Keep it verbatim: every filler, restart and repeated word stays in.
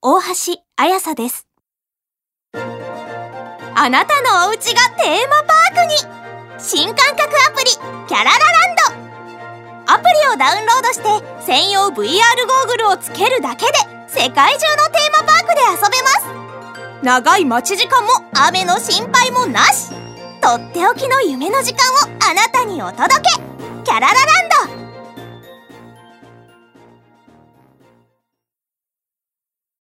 大橋彩紗です。あなたのお家がテーマパークに。新感覚アプリキャララランド。アプリをダウンロードして専用 ブイアール ゴーグルをつけるだけで世界中のテーマパークで遊べます。長い待ち時間も雨の心配もなし。とっておきの夢の時間をあなたにお届け。キャララランド。